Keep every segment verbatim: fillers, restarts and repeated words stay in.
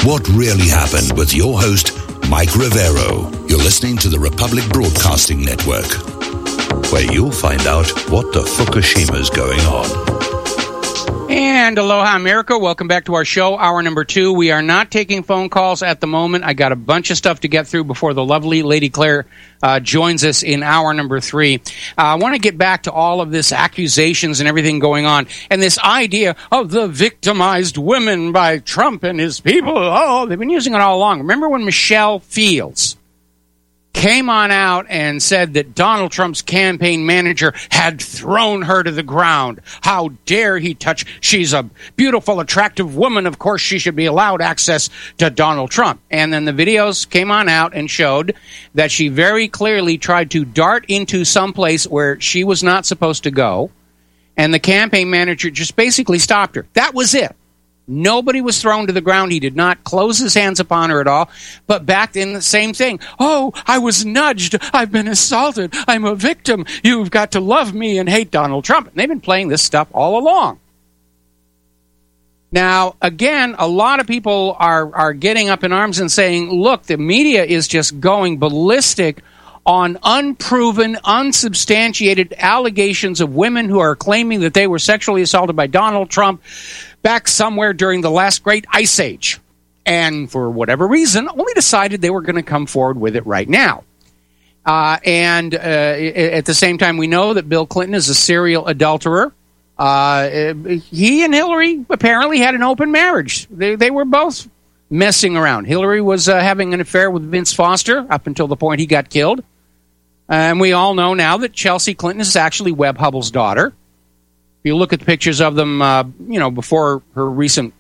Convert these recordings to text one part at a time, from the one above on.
What really happened with your host, Mike Rivero. You're listening to the Republic Broadcasting Network, where you'll find out what the Fukushima's going on. And aloha, America. Welcome back to our show, hour number two. We are not taking phone calls at the moment. I got a bunch of stuff to get through before the lovely Lady Claire uh, joins us in hour number three. Uh, I want to get back to all of this accusations and everything going on, and this idea of the victimized women by Trump and his people. Oh, they've been using it all along. Remember when Michelle Fields came on out and said that Donald Trump's campaign manager had thrown her to the ground? How dare he touch? She's a beautiful, attractive woman. Of course, she should be allowed access to Donald Trump. And then the videos came on out and showed that she very clearly tried to dart into some place where she was not supposed to go. And the campaign manager just basically stopped her. That was it. Nobody was thrown to the ground. He did not close his hands upon her at all, but backed in the same thing. Oh, I was nudged. I've been assaulted. I'm a victim. You've got to love me and hate Donald Trump. And they've been playing this stuff all along. Now, again, a lot of people are, are getting up in arms and saying, look, the media is just going ballistic on unproven, unsubstantiated allegations of women who are claiming that they were sexually assaulted by Donald Trump back somewhere during the last great ice age. And for whatever reason, only decided they were going to come forward with it right now. Uh, and uh, at the same time, we know that Bill Clinton is a serial adulterer. Uh, he and Hillary apparently had an open marriage. They, they were both messing around. Hillary was uh, having an affair with Vince Foster up until the point he got killed. And we all know now that Chelsea Clinton is actually Webb Hubbell's daughter. If you look at the pictures of them, uh, you know, before her recent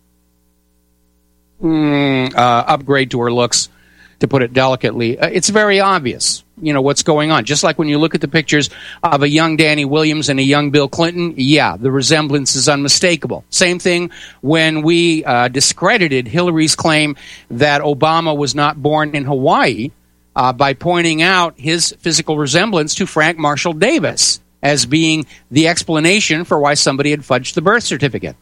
mm, uh, upgrade to her looks, to put it delicately, uh, it's very obvious, you know, what's going on. Just like when you look at the pictures of a young Danny Williams and a young Bill Clinton, yeah, the resemblance is unmistakable. Same thing when we uh, discredited Hillary's claim that Obama was not born in Hawaii uh, by pointing out his physical resemblance to Frank Marshall Davis as being the explanation for why somebody had fudged the birth certificate.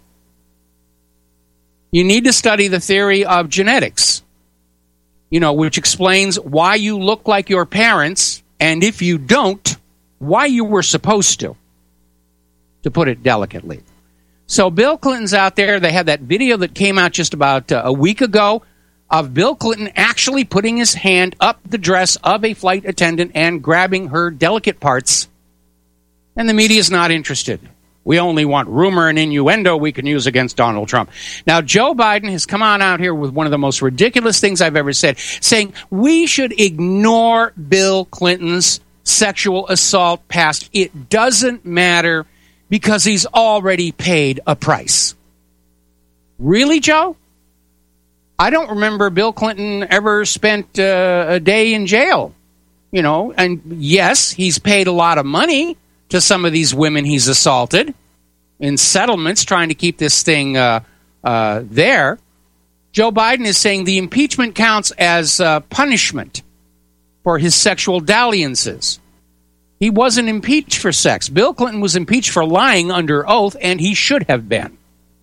You need to study the theory of genetics, you know, which explains why you look like your parents, and if you don't, why you were supposed to, to put it delicately. So Bill Clinton's out there. They had that video that came out just about uh, a week ago of Bill Clinton actually putting his hand up the dress of a flight attendant and grabbing her delicate parts. And the media's not interested. We only want rumor and innuendo we can use against Donald Trump. Now, Joe Biden has come on out here with one of the most ridiculous things I've ever said, saying we should ignore Bill Clinton's sexual assault past. It doesn't matter because he's already paid a price. Really, Joe? I don't remember Bill Clinton ever spent uh, a day in jail. You know, and yes, he's paid a lot of money to some of these women he's assaulted in settlements, trying to keep this thing uh, uh, there. Joe Biden is saying the impeachment counts as uh, punishment for his sexual dalliances. He wasn't impeached for sex. Bill Clinton was impeached for lying under oath, and he should have been.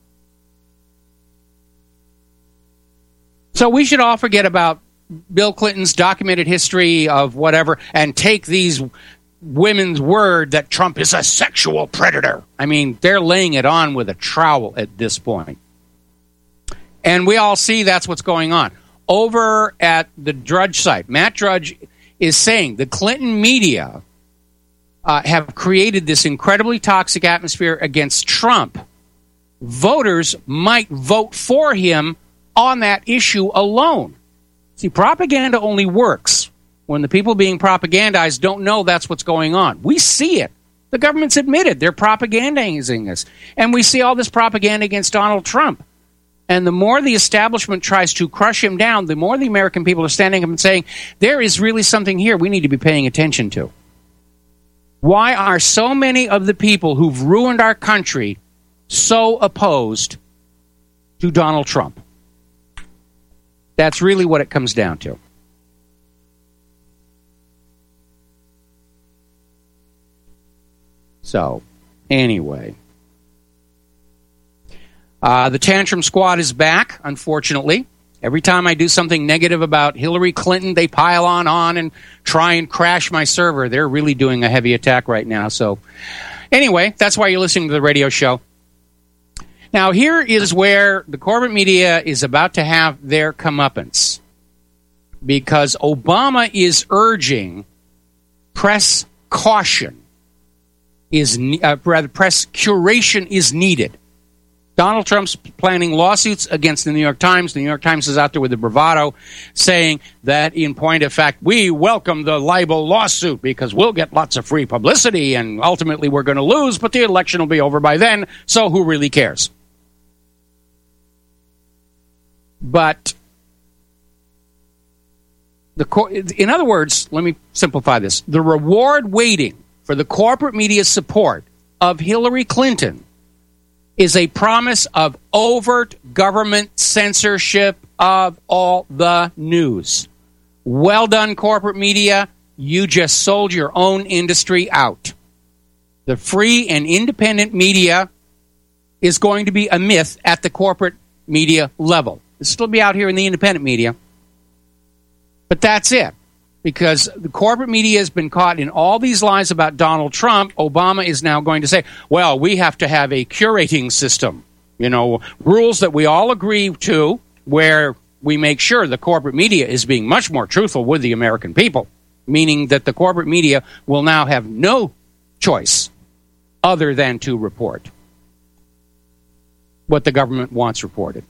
So we should all forget about Bill Clinton's documented history of whatever and take these women's word that Trump is a sexual predator. I mean, they're laying it on with a trowel at this point. And we all see that's what's going on. Over at the Drudge site, Matt Drudge is saying the Clinton media uh, have created this incredibly toxic atmosphere against Trump. Voters might vote for him on that issue alone. See, propaganda only works when the people being propagandized don't know that's what's going on. We see it. The government's admitted they're propagandizing this. And we see all this propaganda against Donald Trump. And the more the establishment tries to crush him down, the more the American people are standing up and saying, there is really something here we need to be paying attention to. Why are so many of the people who've ruined our country so opposed to Donald Trump? That's really what it comes down to. So, anyway. Uh, the Tantrum Squad is back, unfortunately. Every time I do something negative about Hillary Clinton, they pile on on and try and crash my server. They're really doing a heavy attack right now. So anyway, that's why you're listening to the radio show. Now, here is where the corporate media is about to have their comeuppance, because Obama is urging press caution, is uh, rather press curation is needed. Donald Trump's planning lawsuits against the New York Times. The New York Times is out there with the bravado saying that, in point of fact, we welcome the libel lawsuit because we'll get lots of free publicity and ultimately we're going to lose, but the election will be over by then, so who really cares? But, the in other words, let me simplify this. The reward waiting for the corporate media's support of Hillary Clinton is a promise of overt government censorship of all the news. Well done, corporate media. You just sold your own industry out. The free and independent media is going to be a myth at the corporate media level. It'll still be out here in the independent media. But that's it. Because the corporate media has been caught in all these lies about Donald Trump. Obama is now going to say, well, we have to have a curating system. You know, rules that we all agree to, where we make sure the corporate media is being much more truthful with the American people, meaning that the corporate media will now have no choice other than to report what the government wants reported.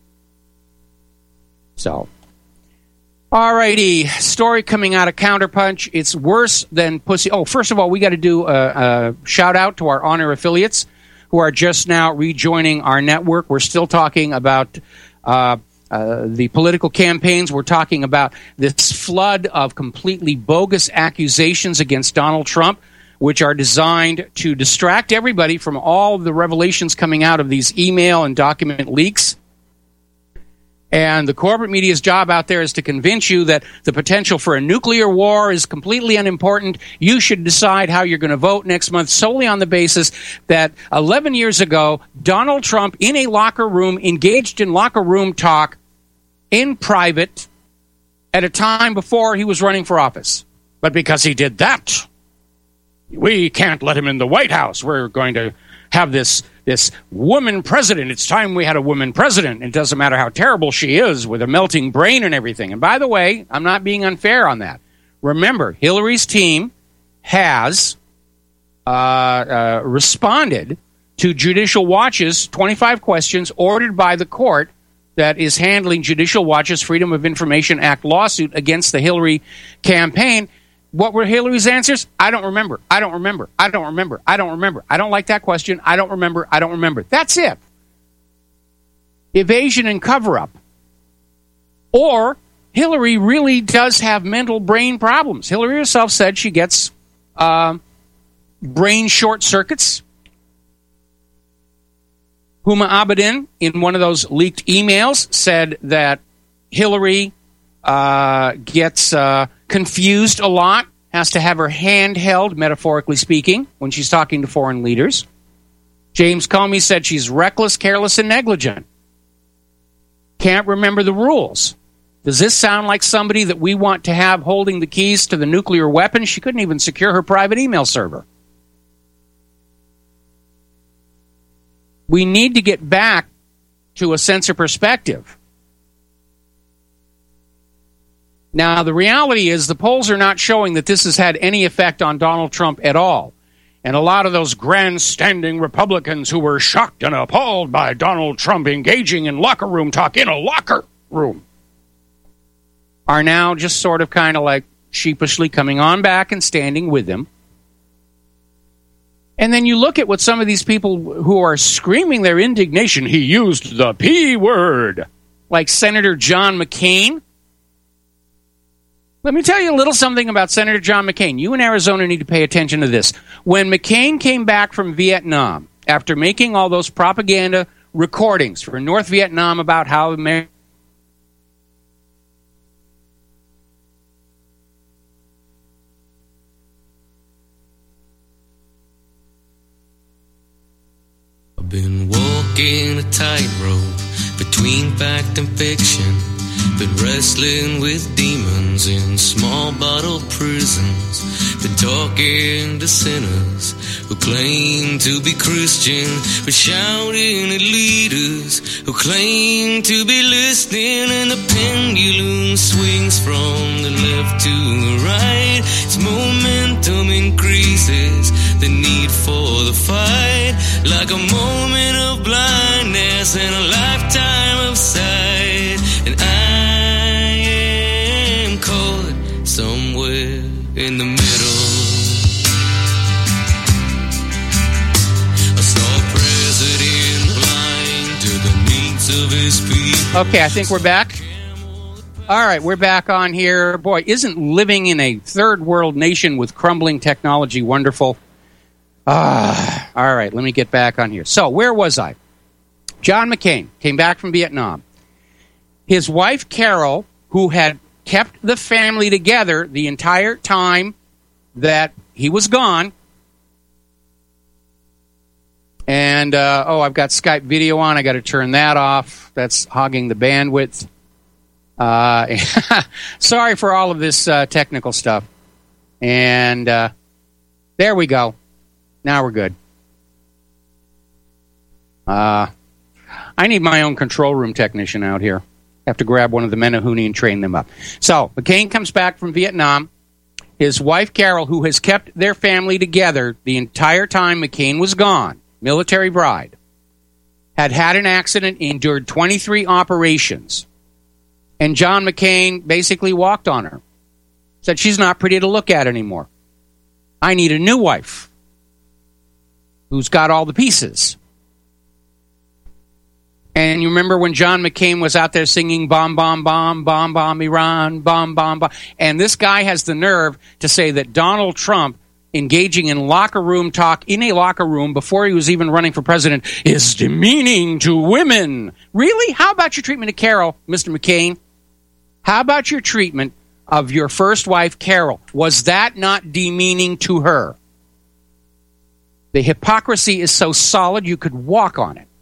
So, all righty, story coming out of Counterpunch. It's worse than pussy. Oh, first of all, we got to do a, a shout out to our honor affiliates who are just now rejoining our network. We're still talking about uh, uh, the political campaigns. We're talking about this flood of completely bogus accusations against Donald Trump, which are designed to distract everybody from all of the revelations coming out of these email and document leaks. And the corporate media's job out there is to convince you that the potential for a nuclear war is completely unimportant. You should decide how you're going to vote next month solely on the basis that eleven years ago, Donald Trump, in a locker room, engaged in locker room talk in private at a time before he was running for office. But because he did that, we can't let him in the White House. We're going to have this this woman president. It's time we had a woman president. It doesn't matter how terrible she is with a melting brain and everything. And by the way, I'm not being unfair on that. Remember, Hillary's team has uh, uh, responded to Judicial Watch's twenty-five questions ordered by the court that is handling Judicial Watch's Freedom of Information Act lawsuit against the Hillary campaign. What were Hillary's answers? I don't remember. I don't remember. I don't remember. I don't remember. I don't like that question. I don't remember. I don't remember. That's it. Evasion and cover-up. Or Hillary really does have mental brain problems. Hillary herself said she gets uh, brain short circuits. Huma Abedin, in one of those leaked emails, said that Hillary uh, gets uh, confused a lot, has to have her hand held, metaphorically speaking, when she's talking to foreign leaders. James Comey said she's reckless, careless, and negligent. Can't remember the rules. Does this sound like somebody that we want to have holding the keys to the nuclear weapon? She couldn't even secure her private email server. We need to get back to a sense of perspective. Now, the reality is the polls are not showing that this has had any effect on Donald Trump at all. And a lot of those grandstanding Republicans who were shocked and appalled by Donald Trump engaging in locker room talk in a locker room are now just sort of kind of like sheepishly coming on back and standing with him. And then you look at what some of these people who are screaming their indignation, he used the P word, like Senator John McCain. Let me tell you a little something about Senator John McCain. You in Arizona need to pay attention to this. When McCain came back from Vietnam, after making all those propaganda recordings for North Vietnam about how America I've been walking a tightrope between fact and fiction. Been wrestling with demons in small bottle prisons. Been talking to sinners who claim to be Christian, but shouting at leaders who claim to be listening. And the pendulum swings from the left to the right. Its momentum increases the need for the fight, like a moment of blindness and a lifetime of sight. And I am caught somewhere in the middle. A star president blind to the needs of his people. Okay, I think we're back. All right, we're back on here. Boy, isn't living in a third world nation with crumbling technology wonderful? Ah, all right, let me get back on here. So, where was I? John McCain came back from Vietnam. His wife, Carol, who had kept the family together the entire time that he was gone. And, uh, oh, I've got Skype video on. I got to turn that off. That's hogging the bandwidth. Uh, sorry for all of this uh, technical stuff. And uh, there we go. Now we're good. Uh, I need my own control room technician out here. Have to grab one of the Menahuni and train them up. So, McCain comes back from Vietnam. His wife, Carol, who has kept their family together the entire time McCain was gone, military bride, had had an accident, endured twenty-three operations. And John McCain basically walked on her. Said, she's not pretty to look at anymore. I need a new wife who's got all the pieces. And you remember when John McCain was out there singing bomb, bomb, bomb, bomb, bomb, Iran, bomb, bomb, bomb. And this guy has the nerve to say that Donald Trump engaging in locker room talk in a locker room before he was even running for president is demeaning to women. Really? How about your treatment of Carol, Mister McCain? How about your treatment of your first wife, Carol? Was that not demeaning to her? The hypocrisy is so solid you could walk on it.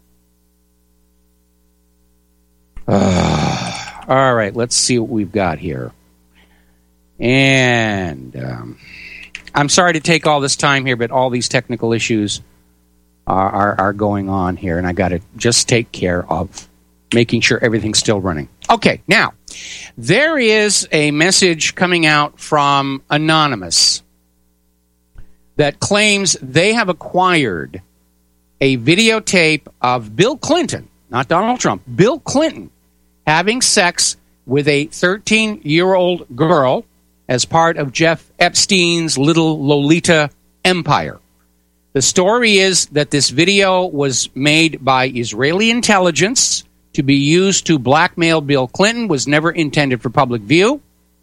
Uh, all right, let's see what we've got here. And um, I'm sorry to take all this time here, but all these technical issues are, are, are going on here, and I got to just take care of making sure everything's still running. Okay, now, there is a message coming out from Anonymous that claims they have acquired a videotape of Bill Clinton, not Donald Trump, Bill Clinton, having sex with a thirteen-year-old girl as part of Jeff Epstein's little Lolita empire. The story is that this video was made by Israeli intelligence to be used to blackmail Bill Clinton, was never intended for public view.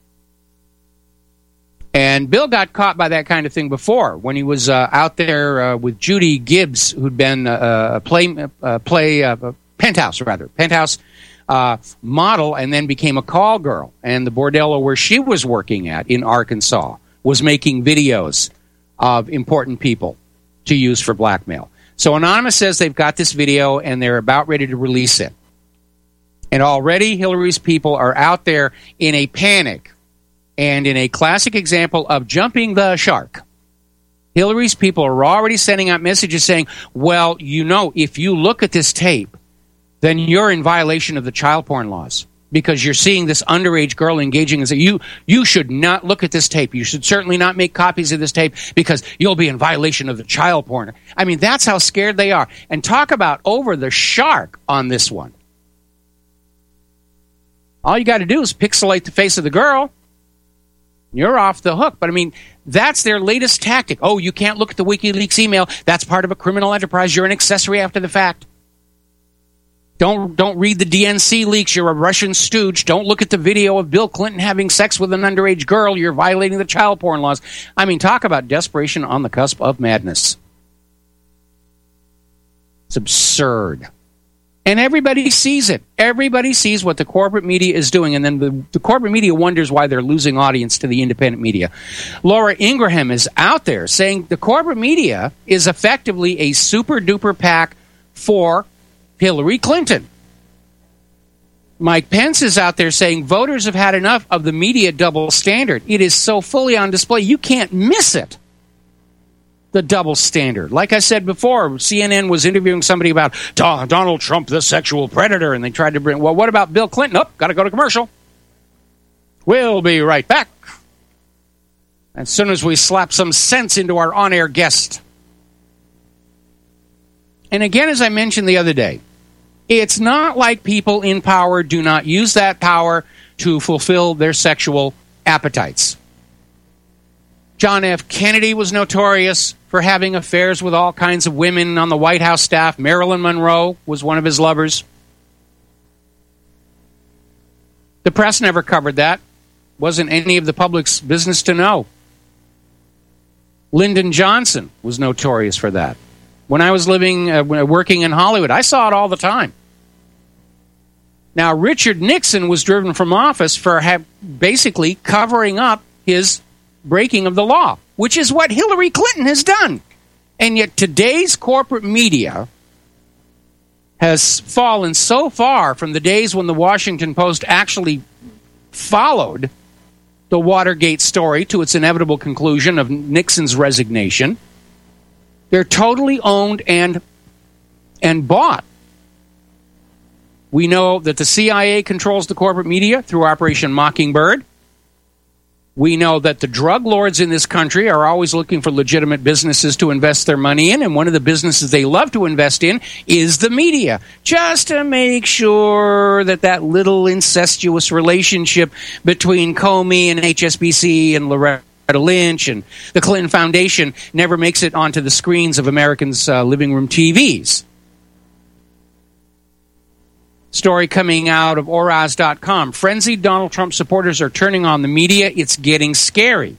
And Bill got caught by that kind of thing before when he was uh, out there uh, with Judy Gibbs, who'd been uh, a play, uh, play uh, penthouse, rather, penthouse uh, model, and then became a call girl. And the bordello where she was working at in Arkansas was making videos of important people to use for blackmail. So Anonymous says they've got this video and they're about ready to release it. And already Hillary's people are out there in a panic. And in a classic example of jumping the shark, Hillary's people are already sending out messages saying, well, you know, if you look at this tape, then you're in violation of the child porn laws because you're seeing this underage girl engaging and say, you, you should not look at this tape. You should certainly not make copies of this tape because you'll be in violation of the child porn. I mean, that's how scared they are. And talk about over the shark on this one. All you got to do is pixelate the face of the girl. You're off the hook. But, I mean, that's their latest tactic. Oh, you can't look at the WikiLeaks email. That's part of a criminal enterprise. You're an accessory after the fact. Don't don't read the D N C leaks. You're a Russian stooge. Don't look at the video of Bill Clinton having sex with an underage girl. You're violating the child porn laws. I mean, talk about desperation on the cusp of madness. It's absurd. And everybody sees it. Everybody sees what the corporate media is doing. And then the, the corporate media wonders why they're losing audience to the independent media. Laura Ingraham is out there saying the corporate media is effectively a super-duper PAC for Hillary Clinton. Mike Pence is out there saying voters have had enough of the media double standard. It is so fully on display, you can't miss it. The double standard. Like I said before, C N N was interviewing somebody about Donald Trump, the sexual predator, and they tried to bring, well, what about Bill Clinton? Oh, got to go to commercial. We'll be right back. As soon as we slap some sense into our on-air guest. And again, as I mentioned the other day, it's not like people in power do not use that power to fulfill their sexual appetites. John F. Kennedy was notorious for having affairs with all kinds of women on the White House staff. Marilyn Monroe was one of his lovers. The press never covered that. Wasn't any of the public's business to know. Lyndon Johnson was notorious for that. When I was living, uh, working in Hollywood, I saw it all the time. Now, Richard Nixon was driven from office for ha- basically covering up his breaking of the law, which is what Hillary Clinton has done. And yet today's corporate media has fallen so far from the days when the Washington Post actually followed the Watergate story to its inevitable conclusion of Nixon's resignation. They're totally owned and and bought. We know that the C I A controls the corporate media through Operation Mockingbird. We know that the drug lords in this country are always looking for legitimate businesses to invest their money in, and one of the businesses they love to invest in is the media, just to make sure that that little incestuous relationship between Comey and H S B C and Loretta Lynch and the Clinton Foundation never makes it onto the screens of Americans' uh, living room T Vs. Story coming out of Oraz dot com. Frenzied Donald Trump supporters are turning on the media. It's getting scary.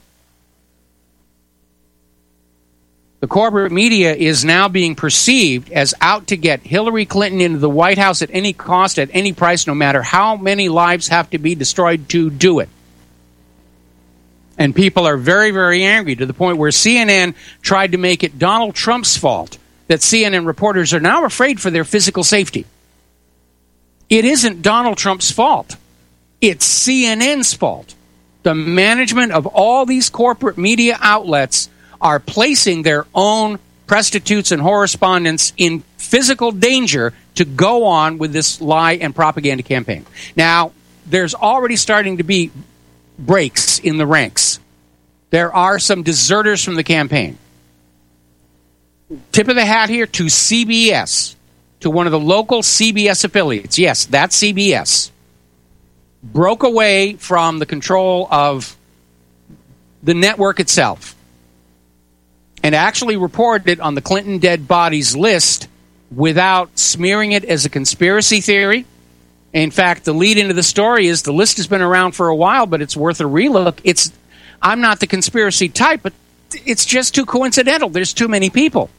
The corporate media is now being perceived as out to get Hillary Clinton into the White House at any cost, at any price, no matter how many lives have to be destroyed to do it. And people are very, very angry to the point where C N N tried to make it Donald Trump's fault that C N N reporters are now afraid for their physical safety. It isn't Donald Trump's fault. It's C N N's fault. The management of all these corporate media outlets are placing their own prostitutes and correspondents in physical danger to go on with this lie and propaganda campaign. Now, there's already starting to be breaks in the ranks. There are some deserters from the campaign. Tip of the hat here to C B S. To one of the local C B S affiliates. Yes, that's C B S. Broke away from the control of the network itself and actually reported it on the Clinton dead bodies list without smearing it as a conspiracy theory. In fact, the lead into the story is the list has been around for a while, but it's worth a relook. It's, I'm not the conspiracy type, but it's just too coincidental. There's too many people.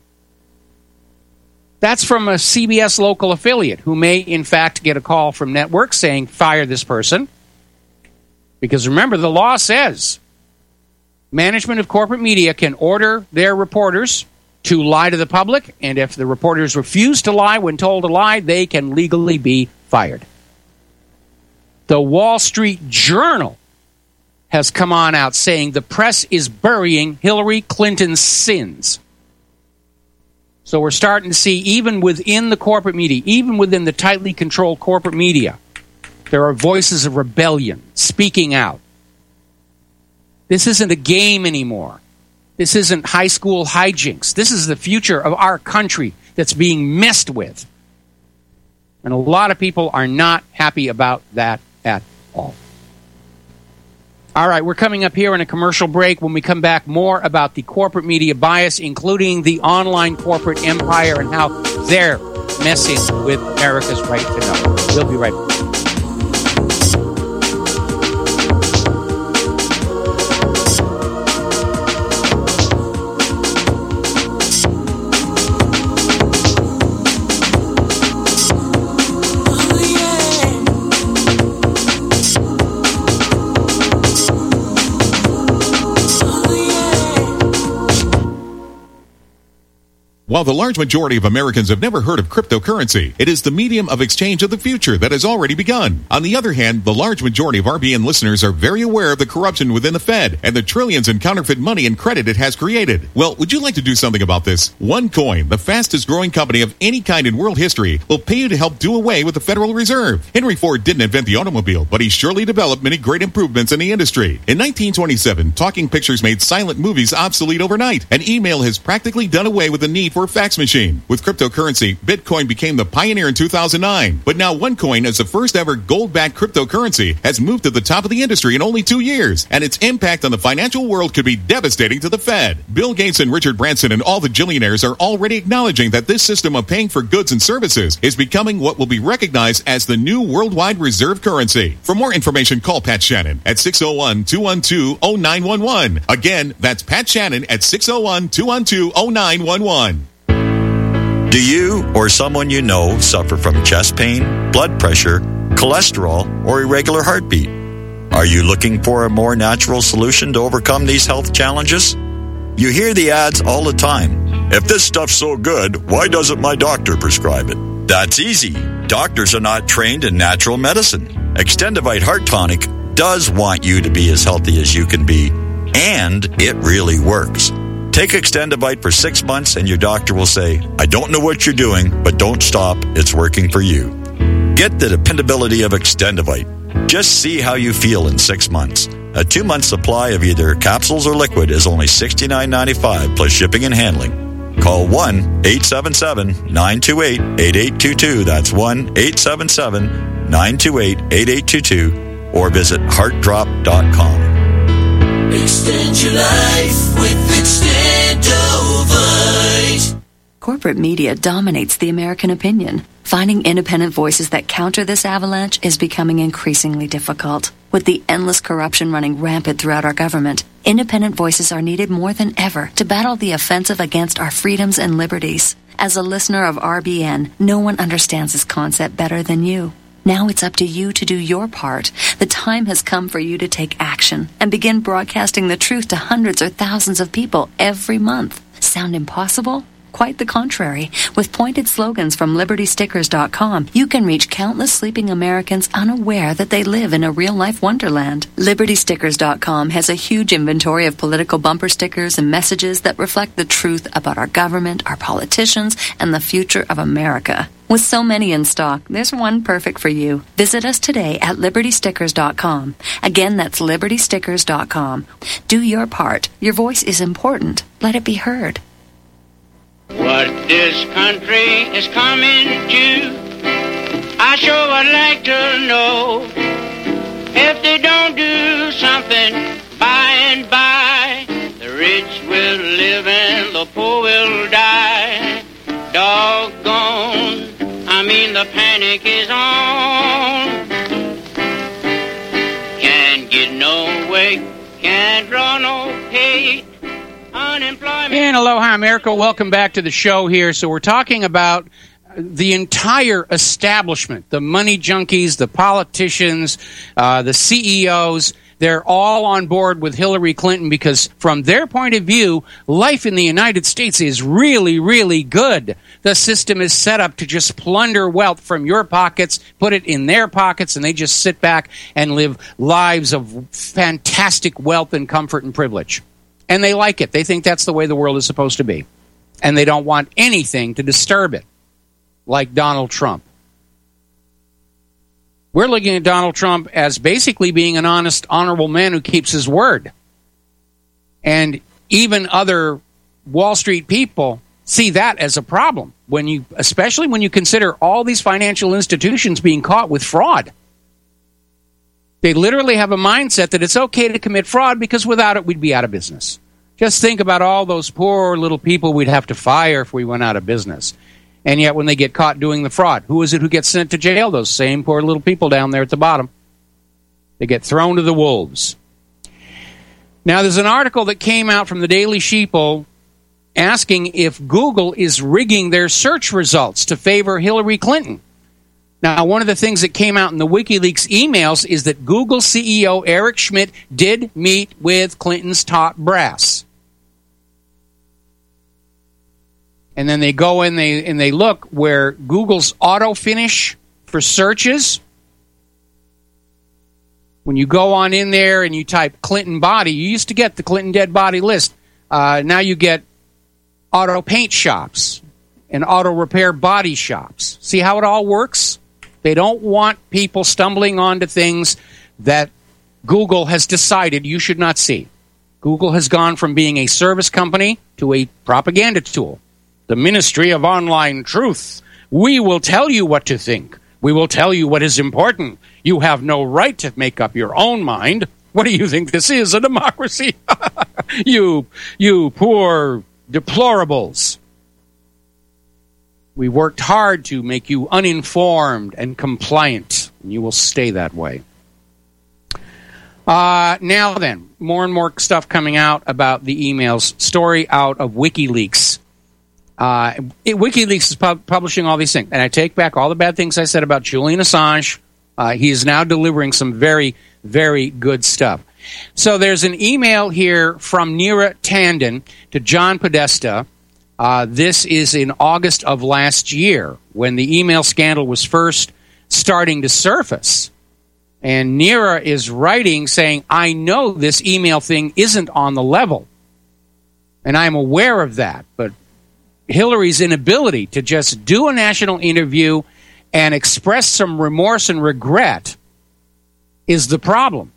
That's from a C B S local affiliate who may, in fact, get a call from network saying, fire this person. Because remember, the law says management of corporate media can order their reporters to lie to the public, and if the reporters refuse to lie when told to lie, they can legally be fired. The Wall Street Journal has come on out saying the press is burying Hillary Clinton's sins. So we're starting to see, even within the corporate media, even within the tightly controlled corporate media, there are voices of rebellion speaking out. This isn't a game anymore. This isn't high school hijinks. This is the future of our country that's being messed with. And a lot of people are not happy about that at all. All right, we're coming up here in a commercial break. When we come back, more about the corporate media bias, including the online corporate empire and how they're messing with America's right to know. We'll be right back. While the large majority of Americans have never heard of cryptocurrency, it is the medium of exchange of the future that has already begun. On the other hand, the large majority of R B N listeners are very aware of the corruption within the Fed and the trillions in counterfeit money and credit it has created. Well, would you like to do something about this? OneCoin, the fastest growing company of any kind in world history, will pay you to help do away with the Federal Reserve. Henry Ford didn't invent the automobile, but he surely developed many great improvements in the industry. In nineteen twenty-seven, talking pictures made silent movies obsolete overnight, and email has practically done away with the need for a fax machine. With cryptocurrency, Bitcoin became the pioneer in two thousand nine, but now OneCoin, as the first ever gold-backed cryptocurrency, has moved to the top of the industry in only two years, and its impact on the financial world could be devastating to the Fed. Bill Gates and Richard Branson and all the billionaires are already acknowledging that this system of paying for goods and services is becoming what will be recognized as the new worldwide reserve currency. For more information, call Pat Shannon at six oh one, two one two, oh nine one one. Again, that's Pat Shannon at six oh one, two one two, oh nine one one. Do you or someone you know suffer from chest pain, blood pressure, cholesterol, or irregular heartbeat? Are you looking for a more natural solution to overcome these health challenges? You hear the ads all the time. If this stuff's so good, why doesn't my doctor prescribe it? That's easy. Doctors are not trained in natural medicine. Extendivite Heart Tonic does want you to be as healthy as you can be, and it really works. Take Extendivite for six months and your doctor will say, I don't know what you're doing, but don't stop. It's working for you. Get the dependability of Extendivite. Just see how you feel in six months. A two-month supply of either capsules or liquid is only sixty-nine ninety-five plus shipping and handling. Call one eight seven seven, nine two eight, eight eight two two. That's one eight seven seven, nine two eight, eight eight two two or visit heart drop dot com. Extend your life with Extendovite. Corporate media dominates the American opinion. Finding independent voices that counter this avalanche is becoming increasingly difficult. With the endless corruption running rampant throughout our government, independent voices are needed more than ever to battle the offensive against our freedoms and liberties. As a listener of R B N, no one understands this concept better than you. Now it's up to you to do your part. The time has come for you to take action and begin broadcasting the truth to hundreds or thousands of people every month. Sound impossible? Quite the contrary. With pointed slogans from liberty stickers dot com, you can reach countless sleeping Americans unaware that they live in a real-life wonderland. liberty stickers dot com has a huge inventory of political bumper stickers and messages that reflect the truth about our government, our politicians, and the future of America. With so many in stock, there's one perfect for you. Visit us today at liberty stickers dot com. Again, that's liberty stickers dot com. Do your part. Your voice is important. Let it be heard. What this country is coming to, I sure would like to know. If they don't do something by and by, the rich will live and the poor will die. Doggone, I mean the panic is on. Can't get no way, can't draw no pay. And aloha, America. Welcome back to the show here. So we're talking about the entire establishment, the money junkies, the politicians, uh, the C E Os. They're all on board with Hillary Clinton because from their point of view, life in the United States is really, really good. The system is set up to just plunder wealth from your pockets, put it in their pockets, and they just sit back and live lives of fantastic wealth and comfort and privilege. And they like it. They think that's the way the world is supposed to be. And they don't want anything to disturb it, like Donald Trump. We're looking at Donald Trump as basically being an honest, honorable man who keeps his word. And even other Wall Street people see that as a problem, when you, especially when you consider all these financial institutions being caught with fraud. They literally have a mindset that it's okay to commit fraud because without it, we'd be out of business. Just think about all those poor little people we'd have to fire if we went out of business. And yet when they get caught doing the fraud, who is it who gets sent to jail? Those same poor little people down there at the bottom. They get thrown to the wolves. Now, there's an article that came out from the Daily Sheeple asking if Google is rigging their search results to favor Hillary Clinton. Now, one of the things that came out in the WikiLeaks emails is that Google C E O Eric Schmidt did meet with Clinton's top brass. and then they go in they and they look where Google's auto finish for searches. When you go on in there and you type Clinton body, you used to get the Clinton dead body list. Uh, now you get auto paint shops and auto repair body shops. See how it all works? They don't want people stumbling onto things that Google has decided you should not see. Google has gone from being a service company to a propaganda tool. The Ministry of Online Truth. We will tell you what to think. We will tell you what is important. You have no right to make up your own mind. What do you think this is, a democracy? you, you poor deplorables. We worked hard to make you uninformed and compliant, and you will stay that way. Uh, now then, more and more stuff coming out about the emails. Story out of WikiLeaks. Uh, it, WikiLeaks is pub- publishing all these things, and I take back all the bad things I said about Julian Assange. Uh, he is now delivering some very, very good stuff. So there's an email here from Neera Tanden to John Podesta. Uh, this is in August of last year when the email scandal was first starting to surface. And Neera is writing saying, I know this email thing isn't on the level. And I'm aware of that. But Hillary's inability to just do a national interview and express some remorse and regret is the problem.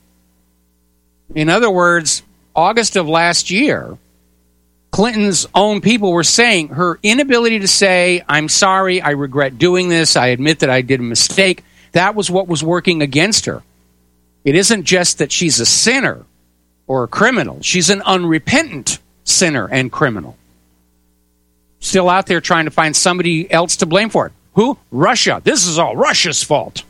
In other words, August of last year, Clinton's own people were saying her inability to say, I'm sorry, I regret doing this, I admit that I did a mistake, that was what was working against her. It isn't just that she's a sinner or a criminal. She's an unrepentant sinner and criminal. Still out there trying to find somebody else to blame for it. Who? Russia. This is all Russia's fault.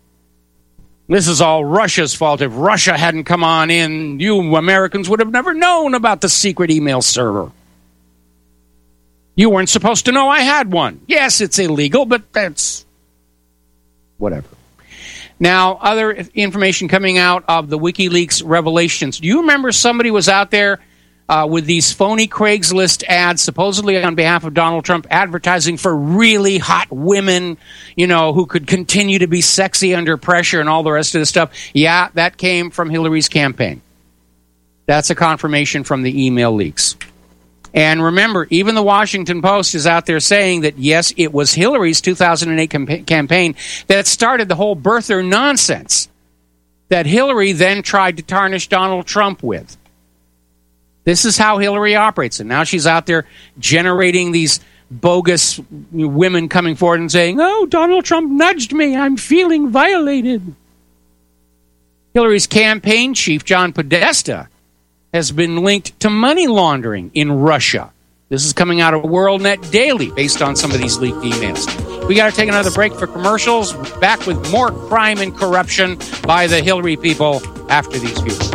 This is all Russia's fault. If Russia hadn't come on in, you Americans would have never known about the secret email server. You weren't supposed to know I had one. Yes, it's illegal, but that's whatever. Now, other information coming out of the WikiLeaks revelations. Do you remember somebody was out there uh, with these phony Craigslist ads, supposedly on behalf of Donald Trump, advertising for really hot women, you know, who could continue to be sexy under pressure and all the rest of the stuff? Yeah, that came from Hillary's campaign. That's a confirmation from the email leaks. And remember, even the Washington Post is out there saying that, yes, it was Hillary's two thousand eight campa- campaign that started the whole birther nonsense that Hillary then tried to tarnish Donald Trump with. This is how Hillary operates. And now she's out there generating these bogus women coming forward and saying, oh, Donald Trump nudged me. I'm feeling violated. Hillary's campaign chief, John Podesta, has been linked to money laundering in Russia. This is coming out of WorldNet Daily based on some of these leaked emails. We got to take another break for commercials. Back with more crime and corruption by the Hillary people after these few words.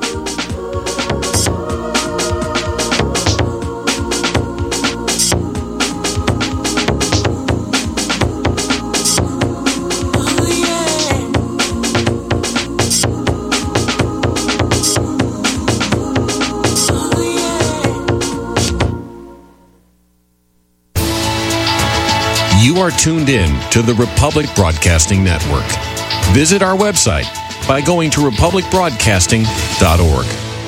You are tuned in to the Republic Broadcasting Network. Visit our website by going to republic broadcasting dot org.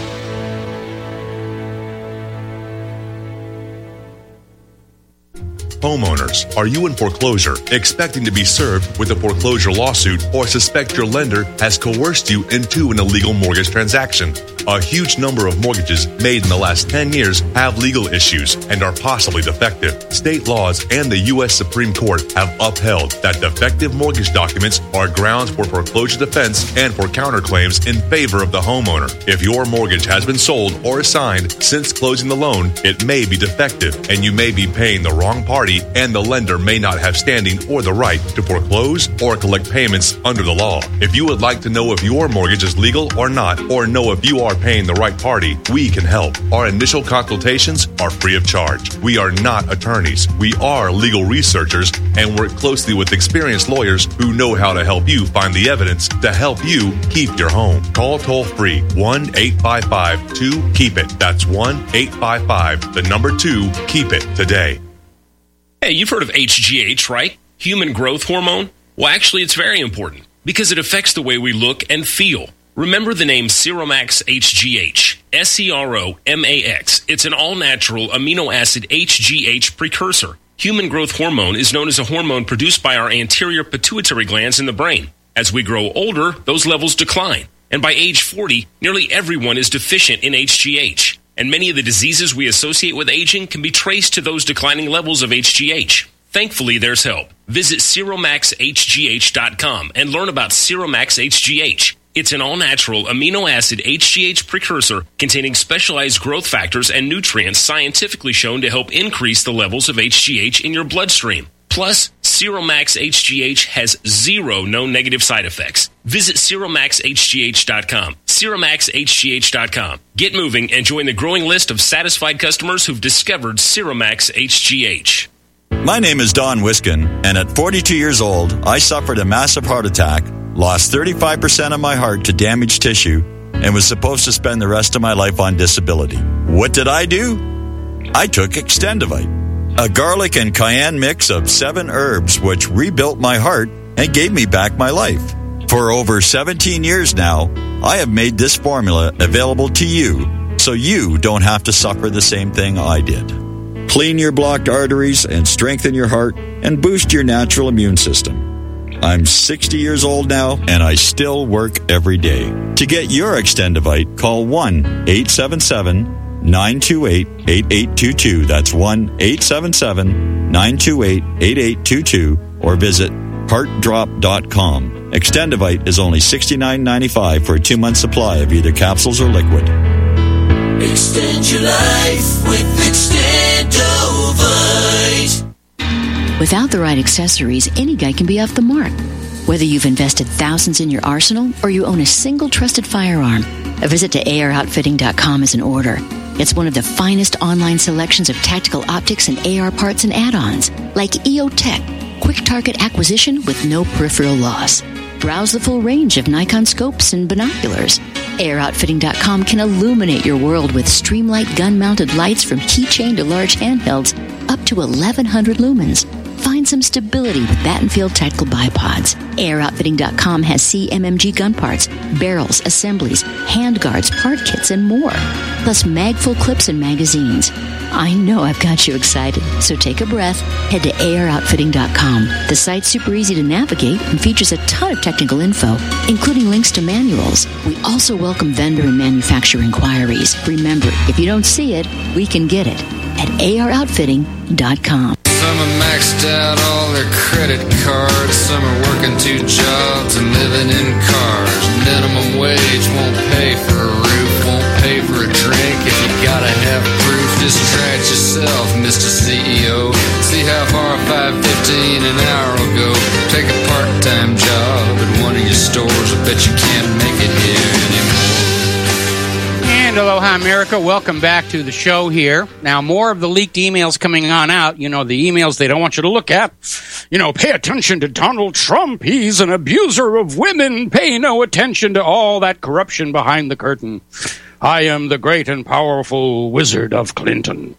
Homeowners, are you in foreclosure, expecting to be served with a foreclosure lawsuit, or suspect your lender has coerced you into an illegal mortgage transaction? A huge number of mortgages made in the last ten years have legal issues and are possibly defective. State laws and the U S Supreme Court have upheld that defective mortgage documents are grounds for foreclosure defense and for counterclaims in favor of the homeowner. If your mortgage has been sold or assigned since closing the loan, it may be defective and you may be paying the wrong party, and the lender may not have standing or the right to foreclose or collect payments under the law. If you would like to know if your mortgage is legal or not, or know if you are paying the right party, we can help. Our initial consultations are free of charge. We are not attorneys. We are legal researchers and work closely with experienced lawyers who know how to help you find the evidence to help you keep your home. Call toll free one eight five five two keep it. That's one eight five five the number two keep it today. Hey, you've heard of H G H, right? Human growth hormone? Well, actually, it's very important because it affects the way we look and feel. Remember the name Seromax H G H, S E R O M A X. It's an all-natural amino acid H G H precursor. Human growth hormone is known as a hormone produced by our anterior pituitary glands in the brain. As we grow older, those levels decline. And by age forty, nearly everyone is deficient in H G H. And many of the diseases we associate with aging can be traced to those declining levels of H G H. Thankfully, there's help. Visit Seromax H G H dot com and learn about Seromax H G H. It's an all-natural amino acid H G H precursor containing specialized growth factors and nutrients scientifically shown to help increase the levels of H G H in your bloodstream. Plus, Seromax H G H has zero known negative side effects. Visit Seromax H G H dot com. Seromax H G H dot com. Get moving and join the growing list of satisfied customers who've discovered Seromax H G H. My name is Don Wiskin, and at forty-two years old, I suffered a massive heart attack, lost thirty-five percent of my heart to damaged tissue, and was supposed to spend the rest of my life on disability. What did I do? I took Extendivite, a garlic and cayenne mix of seven herbs which rebuilt my heart and gave me back my life. For over seventeen years now, I have made this formula available to you so you don't have to suffer the same thing I did. Clean your blocked arteries and strengthen your heart and boost your natural immune system. I'm sixty years old now and I still work every day. To get your Extendivite, call one eight seven seven, nine two eight, eight eight two two. That's one eight seven seven, nine two eight, eight eight two two or visit heart drop dot com. Extendivite is only sixty-nine ninety-five for a two-month supply of either capsules or liquid. Extend your life with Extendovite. Without the right accessories, any guy can be off the mark. Whether you've invested thousands in your arsenal or you own a single trusted firearm, a visit to A R outfitting dot com is in order. It's one of the finest online selections of tactical optics and A R parts and add-ons, like E O Tech, quick target acquisition with no peripheral loss. Browse the full range of Nikon scopes and binoculars. A R outfitting dot com can illuminate your world with Streamlight gun-mounted lights from keychain to large handhelds up to eleven hundred lumens. Find some stability with Battenfield tactical bipods. A R outfitting dot com has C M M G gun parts, barrels, assemblies, handguards, part kits, and more. Plus mag-full clips and magazines. I know I've got you excited, so take a breath. Head to A R outfitting dot com. The site's super easy to navigate and features a ton of technical info, including links to manuals. We also welcome vendor and manufacturer inquiries. Remember, if you don't see it, we can get it at A R outfitting dot com. Some are maxed out all their credit cards. Some are working two jobs and living in cars. Minimum wage won't pay for a roof, won't pay for a drink. If you gotta have proof, just try it yourself, Mister C E O. See how far five fifteen an hour will go. Take a part-time job at one of your stores. I bet you can't make it here anymore. And aloha, America. Welcome back to the show here. Now, more of the leaked emails coming on out. You know, the emails they don't want you to look at. You know, pay attention to Donald Trump. He's an abuser of women. Pay no attention to all that corruption behind the curtain. I am the great and powerful wizard of Clinton.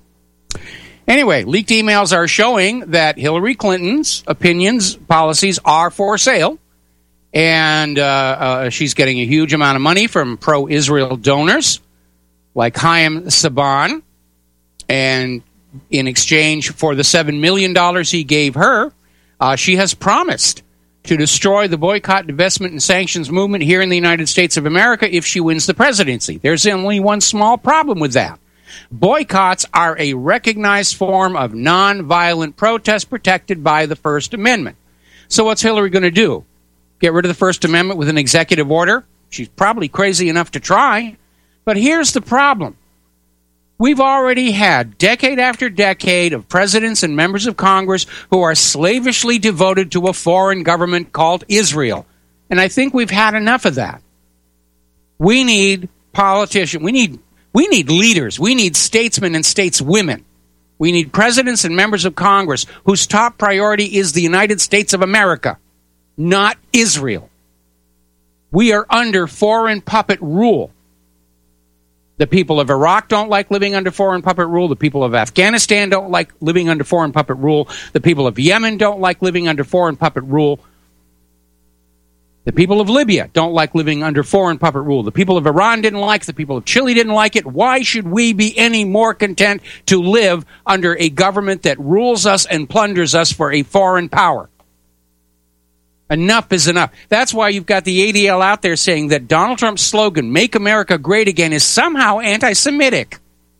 Anyway, leaked emails are showing that Hillary Clinton's opinions, policies are for sale. And uh, uh, she's getting a huge amount of money from pro-Israel donors like Chaim Saban. And in exchange for the seven million dollars he gave her, uh, she has promised to destroy the boycott, divestment, and sanctions movement here in the United States of America if she wins the presidency. There's only one small problem with that. Boycotts are a recognized form of nonviolent protest protected by the First Amendment. So what's Hillary going to do? Get rid of the First Amendment with an executive order? She's probably crazy enough to try. But here's the problem. We've already had decade after decade of presidents and members of Congress who are slavishly devoted to a foreign government called Israel. And I think we've had enough of that. We need politicians. We need, we need leaders. We need statesmen and stateswomen. We need presidents and members of Congress whose top priority is the United States of America, not Israel. We are under foreign puppet rule. The people of Iraq don't like living under foreign puppet rule. The people of Afghanistan don't like living under foreign puppet rule. The people of Yemen don't like living under foreign puppet rule. The people of Libya don't like living under foreign puppet rule. The people of Iran didn't like it. The people of Chile didn't like it. Why should we be any more content to live under a government that rules us and plunders us for a foreign power? Enough is enough. That's why you've got the A D L out there saying that Donald Trump's slogan, Make America Great Again, is somehow anti-Semitic.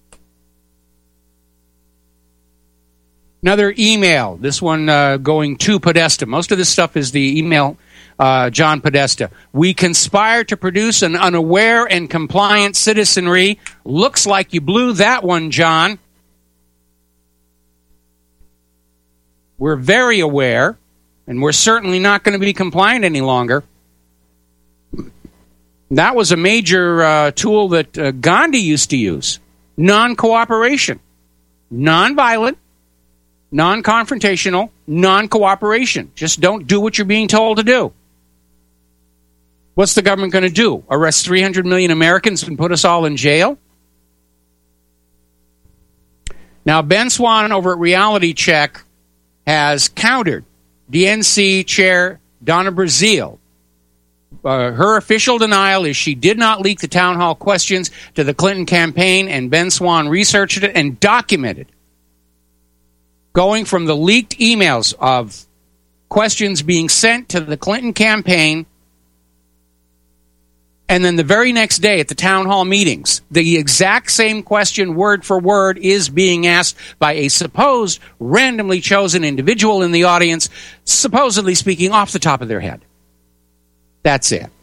Another email, this one uh, going to Podesta. Most of this stuff is the email, uh, John Podesta. We conspire to produce an unaware and compliant citizenry. Looks like you blew that one, John. We're very aware. And we're certainly not going to be compliant any longer. That was a major uh, tool that uh, Gandhi used to use. Non-cooperation. Non-violent, non-confrontational, non-cooperation. Just don't do what you're being told to do. What's the government going to do? Arrest three hundred million Americans and put us all in jail? Now, Ben Swann over at Reality Check has countered D N C Chair Donna Brazile. Uh, her official denial is she did not leak the town hall questions to the Clinton campaign, and Ben Swann researched it and documented. Going from the leaked emails of questions being sent to the Clinton campaign, and then the very next day at the town hall meetings, the exact same question, word for word, is being asked by a supposed randomly chosen individual in the audience, supposedly speaking off the top of their head. That's it.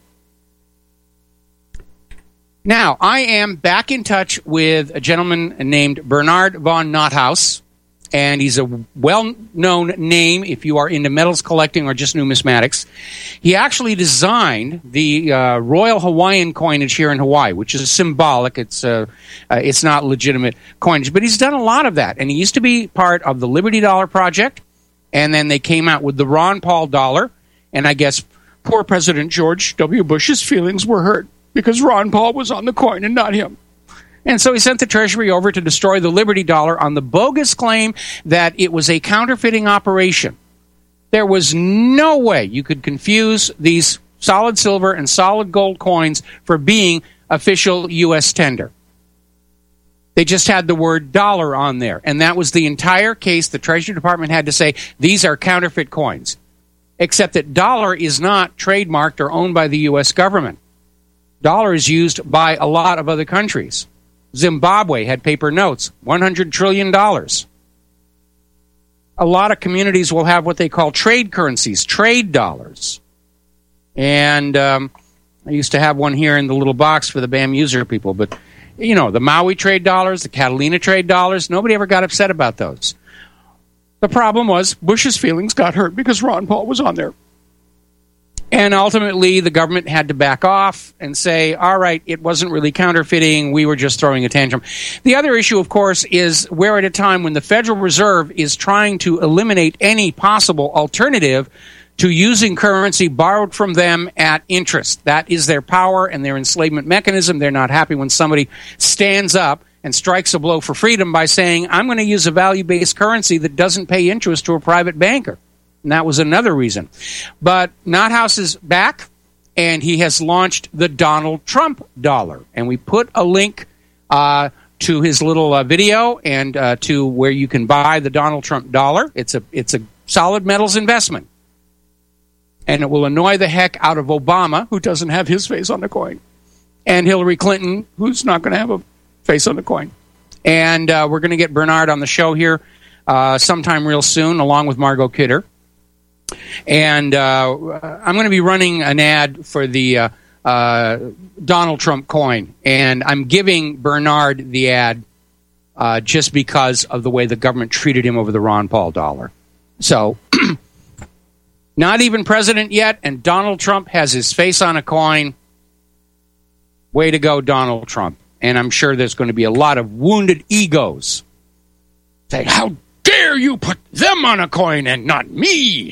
Now, I am back in touch with a gentleman named Bernard von Nothaus, and he's a well-known name if you are into metals collecting or just numismatics. He actually designed the uh, Royal Hawaiian coinage here in Hawaii, which is symbolic. It's uh, uh, it's not legitimate coinage, but he's done a lot of that. And he used to be part of the Liberty Dollar Project, and then they came out with the Ron Paul dollar, and I guess poor President George W. Bush's feelings were hurt because Ron Paul was on the coin and not him. And so he sent the Treasury over to destroy the Liberty Dollar on the bogus claim that it was a counterfeiting operation. There was no way you could confuse these solid silver and solid gold coins for being official U S tender. They just had the word dollar on there. And that was the entire case. The Treasury Department had to say, these are counterfeit coins. Except that dollar is not trademarked or owned by the U S government. Dollar is used by a lot of other countries. Zimbabwe had paper notes, one hundred trillion dollars. A lot of communities will have what they call trade currencies, trade dollars. And um, I used to have one here in the little box for the BAM user people. But, you know, the Maui trade dollars, the Catalina trade dollars, nobody ever got upset about those. The problem was Bush's feelings got hurt because Ron Paul was on there. And ultimately, the government had to back off and say, all right, it wasn't really counterfeiting. We were just throwing a tantrum. The other issue, of course, is we're at a time when the Federal Reserve is trying to eliminate any possible alternative to using currency borrowed from them at interest. That is their power and their enslavement mechanism. They're not happy when somebody stands up and strikes a blow for freedom by saying, I'm going to use a value-based currency that doesn't pay interest to a private banker. And that was another reason. But Nothaus is back, and he has launched the Donald Trump dollar. And we put a link uh, to his little uh, video and uh, to where you can buy the Donald Trump dollar. It's a it's a solid metals investment. And it will annoy the heck out of Obama, who doesn't have his face on the coin, and Hillary Clinton, who's not going to have a face on the coin. And uh, we're going to get Bernard on the show here uh, sometime real soon, along with Margot Kidder. And uh, I'm going to be running an ad for the uh, uh, Donald Trump coin. And I'm giving Bernard the ad uh, just because of the way the government treated him over the Ron Paul dollar. So, not even president yet, and Donald Trump has his face on a coin. Way to go, Donald Trump. And I'm sure there's going to be a lot of wounded egos saying, how dare you put them on a coin and not me?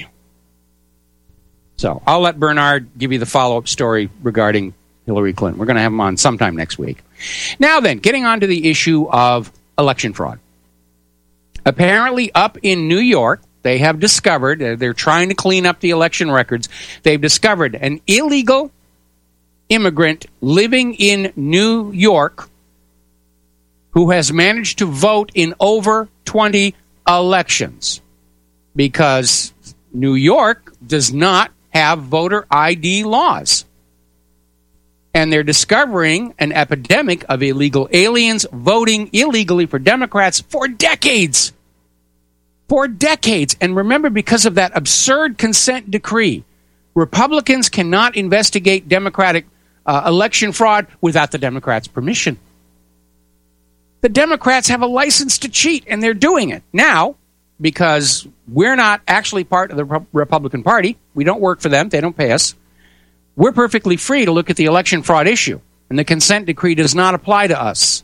So I'll let Bernard give you the follow-up story regarding Hillary Clinton. We're going to have him on sometime next week. Now then, getting on to the issue of election fraud. Apparently up in New York, they have discovered, uh, they're trying to clean up the election records, they've discovered an illegal immigrant living in New York who has managed to vote in over twenty elections because New York does not have voter I D laws. And they're discovering an epidemic of illegal aliens voting illegally for Democrats for decades. For decades. And remember, because of that absurd consent decree, Republicans cannot investigate Democratic uh, election fraud without the Democrats' permission. The Democrats have a license to cheat, and they're doing it now because we're not actually part of the Re- Republican Party. We don't work for them. They don't pay us. We're perfectly free to look at the election fraud issue, and the consent decree does not apply to us.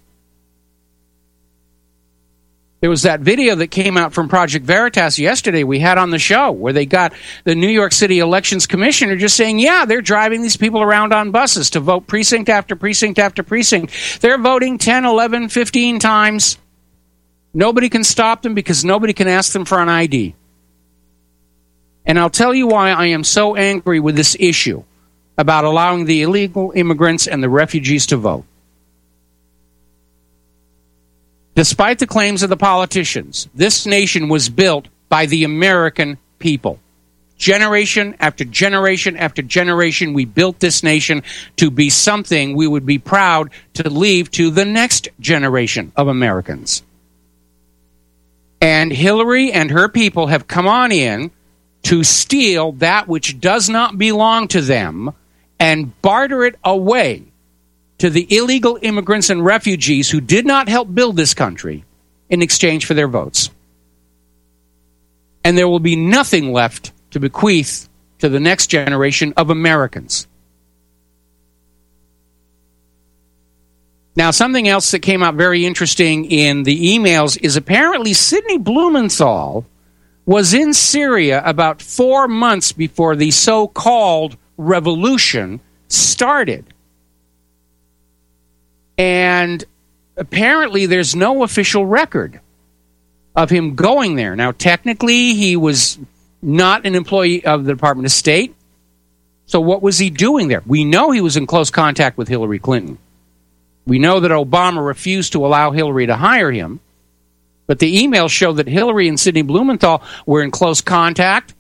There was that video that came out from Project Veritas yesterday we had on the show where they got the New York City Elections Commissioner just saying, yeah, they're driving these people around on buses to vote precinct after precinct after precinct. They're voting ten, eleven, fifteen times. Nobody can stop them because nobody can ask them for an I D. And I'll tell you why I am so angry with this issue about allowing the illegal immigrants and the refugees to vote. Despite the claims of the politicians, this nation was built by the American people. Generation after generation after generation, we built this nation to be something we would be proud to leave to the next generation of Americans. And Hillary and her people have come on in to steal that which does not belong to them and barter it away to the illegal immigrants and refugees who did not help build this country in exchange for their votes. And there will be nothing left to bequeath to the next generation of Americans. Now, something else that came out very interesting in the emails is apparently Sidney Blumenthal was in Syria about four months before the so-called revolution started. And apparently there's no official record of him going there. Now, technically, he was not an employee of the Department of State. So what was he doing there? We know he was in close contact with Hillary Clinton. We know that Obama refused to allow Hillary to hire him. But the emails show that Hillary and Sidney Blumenthal were in close contact.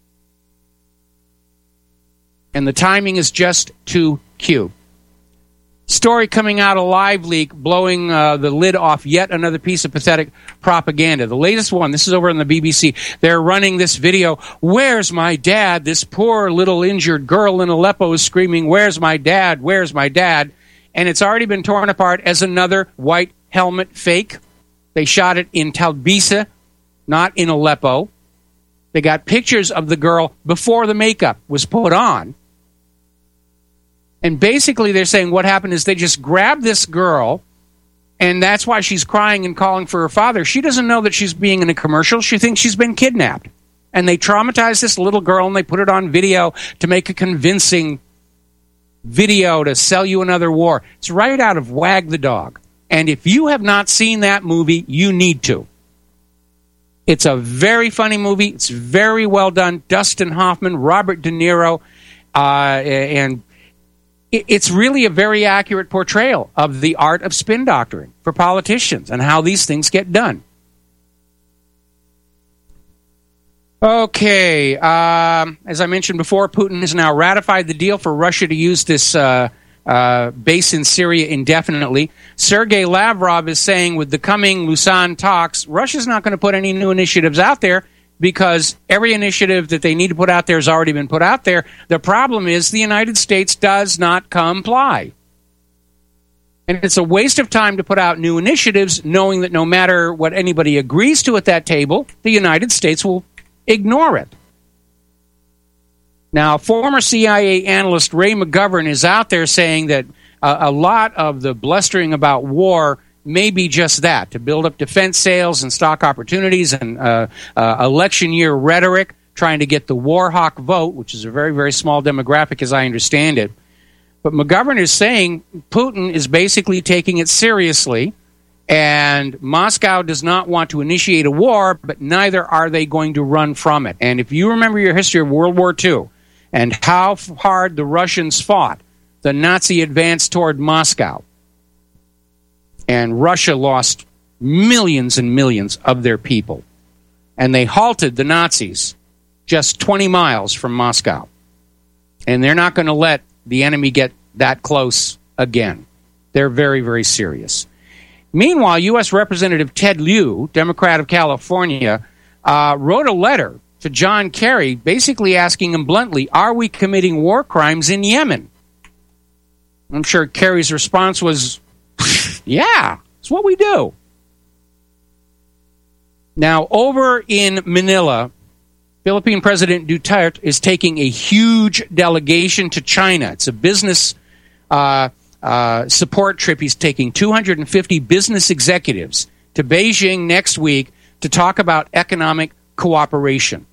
And the timing is just too cute. Story coming out of LiveLeak blowing uh, the lid off yet another piece of pathetic propaganda. The latest one, this is over on the B B C. They're running this video. Where's my dad? This poor little injured girl in Aleppo is screaming, where's my dad? Where's my dad? And it's already been torn apart as another white helmet fake. They shot it in Talbisa, not in Aleppo. They got pictures of the girl before the makeup was put on. And basically they're saying what happened is they just grabbed this girl, and that's why she's crying and calling for her father. She doesn't know that she's being in a commercial. She thinks she's been kidnapped. And they traumatized this little girl, and they put it on video to make a convincing video to sell you another war. It's right out of Wag the Dog. And if you have not seen that movie, you need to. It's a very funny movie. It's very well done. Dustin Hoffman, Robert De Niro, uh, and it's really a very accurate portrayal of the art of spin doctoring for politicians and how these things get done. Okay, um, as I mentioned before, Putin has now ratified the deal for Russia to use this uh, uh, base in Syria indefinitely. Sergei Lavrov is saying with the coming Lausanne talks, Russia's not going to put any new initiatives out there because every initiative that they need to put out there has already been put out there. The problem is the United States does not comply. And it's a waste of time to put out new initiatives knowing that no matter what anybody agrees to at that table, the United States will ignore it. Now, former C I A analyst Ray McGovern is out there saying that uh, a lot of the blustering about war may be just that, to build up defense sales and stock opportunities and uh, uh, election year rhetoric, trying to get the war hawk vote, which is a very, very small demographic as I understand it. But McGovern is saying Putin is basically taking it seriously, and Moscow does not want to initiate a war, but neither are they going to run from it. And if you remember your history of World War Two and how hard the Russians fought, the Nazi advance toward Moscow, and Russia lost millions and millions of their people. And they halted the Nazis just twenty miles from Moscow. And they're not going to let the enemy get that close again. They're very, very serious. Meanwhile, U S Representative Ted Lieu, Democrat of California, uh, wrote a letter to John Kerry basically asking him bluntly, are we committing war crimes in Yemen? I'm sure Kerry's response was, yeah, it's what we do. Now, over in Manila, Philippine President Duterte is taking a huge delegation to China. It's a business uh, uh, support trip. He's taking two hundred fifty business executives to Beijing next week to talk about economic cooperation.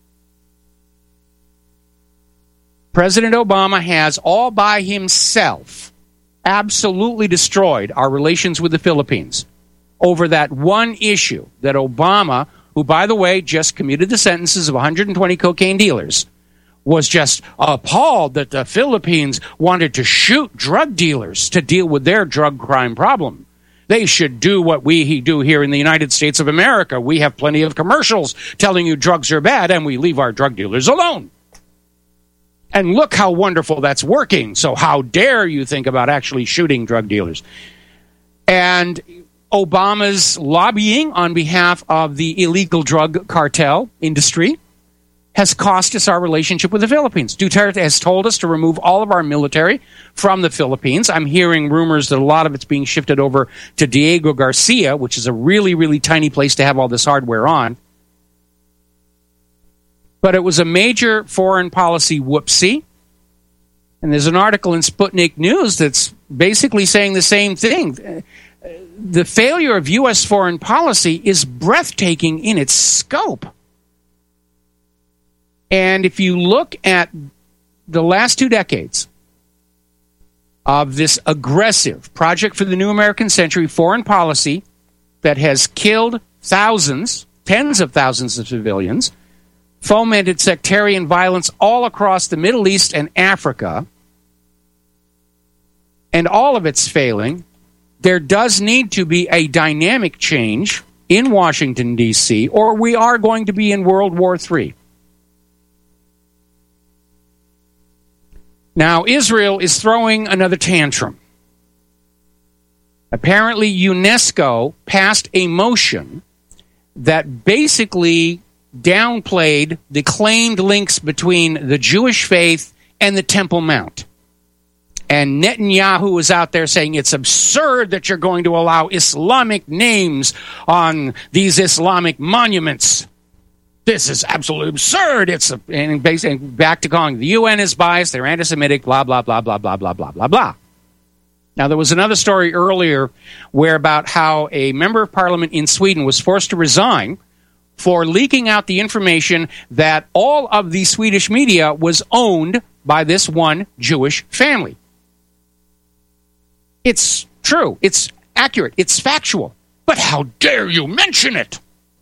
President Obama has all by himself absolutely destroyed our relations with the Philippines over that one issue that Obama, who, by the way, just commuted the sentences of one hundred twenty cocaine dealers, was just appalled that the Philippines wanted to shoot drug dealers to deal with their drug crime problem. They should do what we do here in the United States of America. We have plenty of commercials telling you drugs are bad, and we leave our drug dealers alone. And look how wonderful that's working. So how dare you think about actually shooting drug dealers? And Obama's lobbying on behalf of the illegal drug cartel industry has cost us our relationship with the Philippines. Duterte has told us to remove all of our military from the Philippines. I'm hearing rumors that a lot of it's being shifted over to Diego Garcia, which is a really, really tiny place to have all this hardware on. But it was a major foreign policy whoopsie. And there's an article in Sputnik News that's basically saying the same thing. The failure of U S foreign policy is breathtaking in its scope. And if you look at the last two decades of this aggressive Project for the New American Century foreign policy that has killed thousands, tens of thousands of civilians, fomented sectarian violence all across the Middle East and Africa, and all of it's failing, there does need to be a dynamic change in Washington, D C, or we are going to be in World War Three. Now, Israel is throwing another tantrum. Apparently, UNESCO passed a motion that basically downplayed the claimed links between the Jewish faith and the Temple Mount. And Netanyahu was out there saying it's absurd that you're going to allow Islamic names on these Islamic monuments. This is absolutely absurd. It's a, and basically back to calling the U N is biased, they're anti-Semitic, blah, blah, blah, blah, blah, blah, blah, blah, blah. Now, there was another story earlier where about how a member of parliament in Sweden was forced to resign for leaking out the information that all of the Swedish media was owned by this one Jewish family. It's true. It's accurate. It's factual. But how dare you mention it?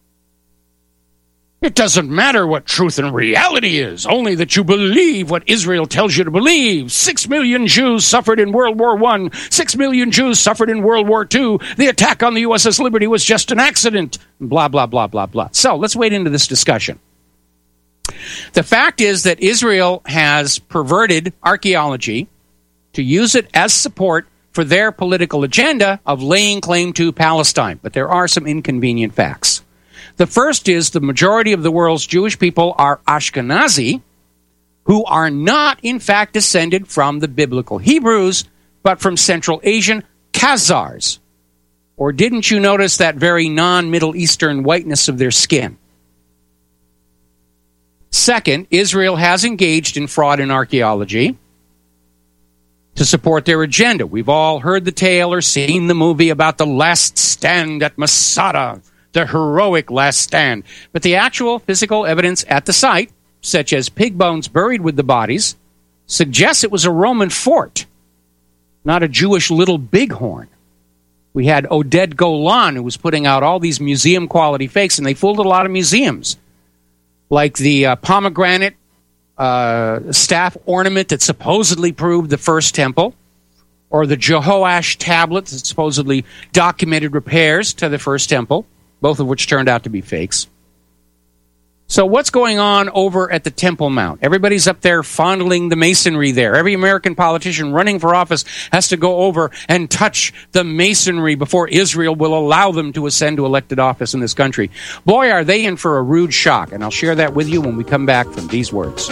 It doesn't matter what truth and reality is, only that you believe what Israel tells you to believe. Six million Jews suffered in World War One. Six million Jews suffered in World War Two. The attack on the U S S Liberty was just an accident. Blah, blah, blah, blah, blah. So let's wade into this discussion. The fact is that Israel has perverted archaeology to use it as support for their political agenda of laying claim to Palestine. But there are some inconvenient facts. The first is the majority of the world's Jewish people are Ashkenazi, who are not, in fact, descended from the biblical Hebrews, but from Central Asian Khazars. Or didn't you notice that very non-Middle Eastern whiteness of their skin? Second, Israel has engaged in fraud in archaeology to support their agenda. We've all heard the tale or seen the movie about the last stand at Masada, the heroic last stand. But the actual physical evidence at the site, such as pig bones buried with the bodies, suggests it was a Roman fort not a Jewish little bighorn. We had Oded Golan, who was putting out all these museum-quality fakes, and they fooled a lot of museums, like the uh, pomegranate uh, staff ornament that supposedly proved the first temple, or the Jehoash tablet that supposedly documented repairs to the first temple, both of which turned out to be fakes. So what's going on over at the Temple Mount? Everybody's up there fondling the masonry there. Every American politician running for office has to go over and touch the masonry before Israel will allow them to ascend to elected office in this country. Boy, are they in for a rude shock, and I'll share that with you when we come back from these words.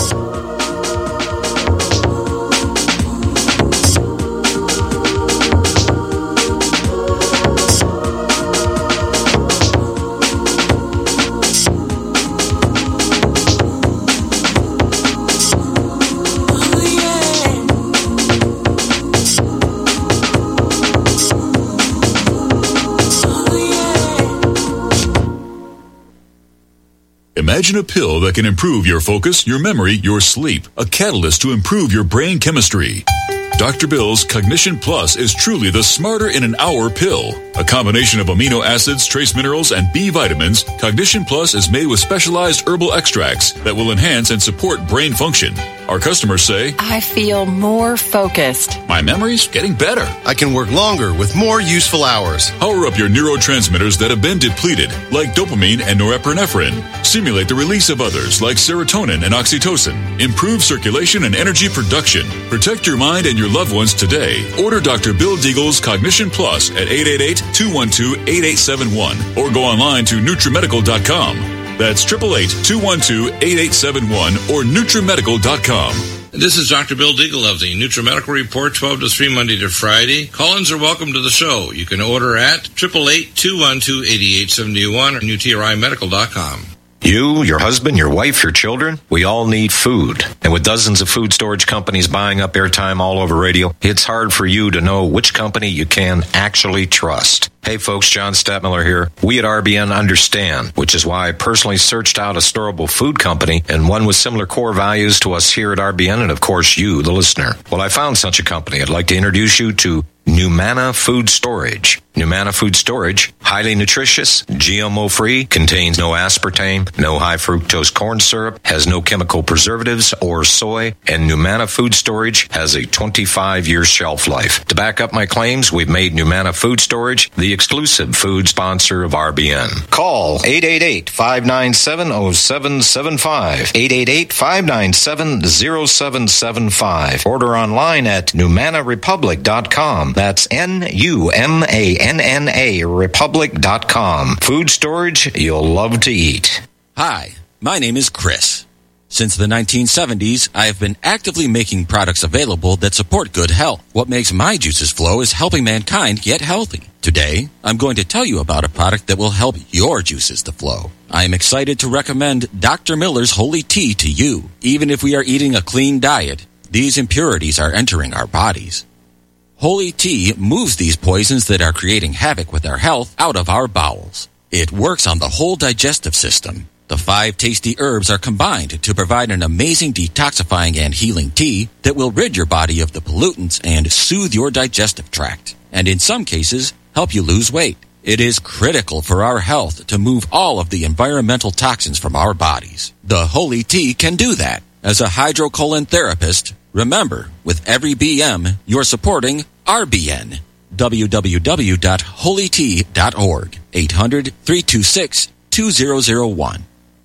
Imagine a pill that can improve your focus, your memory, your sleep. A catalyst to improve your brain chemistry. Doctor Bill's Cognition Plus is truly the smarter in an hour pill. A combination of amino acids, trace minerals, and B vitamins, Cognition Plus is made with specialized herbal extracts that will enhance and support brain function. Our customers say, I feel more focused. My memory's getting better. I can work longer with more useful hours. Power up your neurotransmitters that have been depleted, like dopamine and norepinephrine. Stimulate the release of others, like serotonin and oxytocin. Improve circulation and energy production. Protect your mind and your loved ones today. Order Doctor Bill Deagle's Cognition Plus at eight eight eight, two one two, eight eight seven one or go online to NutriMedical dot com. That's eight eight eight, two one two, eight eight seven one or NutriMedical dot com. This is Doctor Bill Deagle of the NutriMedical Report, twelve to three, Monday to Friday. Call-ins are welcome to the show. You can order at eight eight eight, two one two, eight eight seven one or N U T R I Medical dot com. You, your husband, your wife, your children, we all need food. And with dozens of food storage companies buying up airtime all over radio, it's hard for you to know which company you can actually trust. Hey folks, John Stadtmiller here. We at R B N understand, which is why I personally searched out a storable food company and one with similar core values to us here at R B N and of course you, the listener. Well, I found such a company. I'd like to introduce you to Numana Food Storage. Numana Food Storage, highly nutritious, G M O-free, contains no aspartame, no high fructose corn syrup, has no chemical preservatives or soy, and Numana Food Storage has a twenty-five year shelf life. To back up my claims, we've made Numana Food Storage the exclusive food sponsor of R B N. Call eight eight eight, five nine seven, zero seven seven five, eight eight eight, five nine seven, zero seven seven five. Order online at Numana Republic dot com. That's N U M A N N A Republic dot com. Food storage you'll love to eat. Hi, my name is Chris. Since the nineteen seventies, I have been actively making products available that support good health. What makes my juices flow is helping mankind get healthy. Today, I'm going to tell you about a product that will help your juices to flow. I am excited to recommend Doctor Miller's Holy Tea to you. Even if we are eating a clean diet, these impurities are entering our bodies. Holy Tea moves these poisons that are creating havoc with our health out of our bowels. It works on the whole digestive system. The five tasty herbs are combined to provide an amazing detoxifying and healing tea that will rid your body of the pollutants and soothe your digestive tract, and in some cases, help you lose weight. It is critical for our health to move all of the environmental toxins from our bodies. The Holy Tea can do that. As a hydrocolon therapist, remember, with every B M, you're supporting R B N. w w w dot holy tea dot org. eight hundred, three two six, two zero zero one.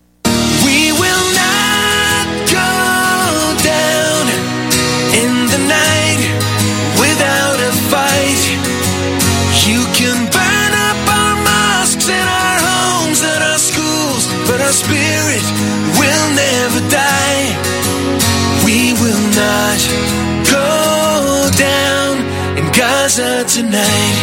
We will not go down in the night without a fight. You can burn up our mosques and our homes and our schools, but our spirit will never die. We will not go down in Gaza tonight.